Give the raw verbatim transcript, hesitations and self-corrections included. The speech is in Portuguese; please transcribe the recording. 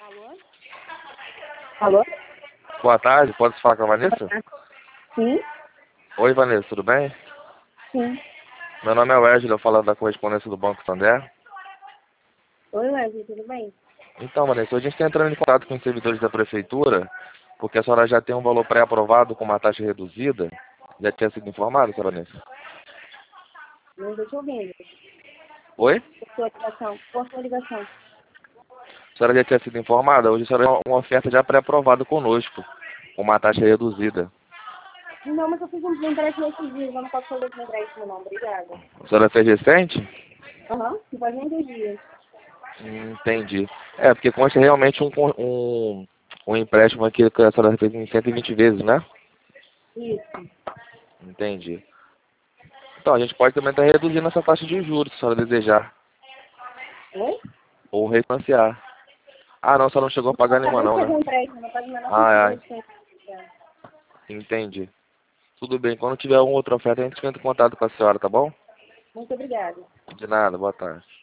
Alô? Alô? Boa tarde, pode falar com a Vanessa? Sim? Oi, Vanessa, tudo bem? Sim. Meu nome é Wesley, eu falo da correspondência do Banco Santander. Oi, Wesley, tudo bem? Então, Vanessa, hoje a gente está entrando em contato com os servidores da prefeitura, porque a senhora já tem um valor pré-aprovado com uma taxa reduzida. Já tinha sido informada, senhora Vanessa? Não estou te ouvindo. Oi? Cortou a ligação. Cortou a ligação. A senhora já tinha sido informada? Hoje a senhora tem uma oferta já pré-aprovada conosco, com uma taxa reduzida. Não, mas eu fiz um empréstimo esses dias. Eu não posso fazer esse empréstimo, não. Obrigada. A senhora fez recente? Aham. Não faz nem dois dias. Hum, entendi. É, porque consta realmente um, um, um empréstimo aqui que a senhora fez em cento e vinte vezes, né? Isso. Entendi. Então, a gente pode também estar reduzindo essa taxa de juros, se a senhora desejar. Oi? Ou refinanciar. Ah, não, a senhora não chegou a pagar nenhuma Acabei de não, fazer né? um empréstimo. Não faz o menor sentido Ah, eu é. te Entendi. Tudo bem. Quando tiver alguma outra oferta, a gente entra em contato com a senhora, tá bom? Muito obrigada. De nada. Boa tarde.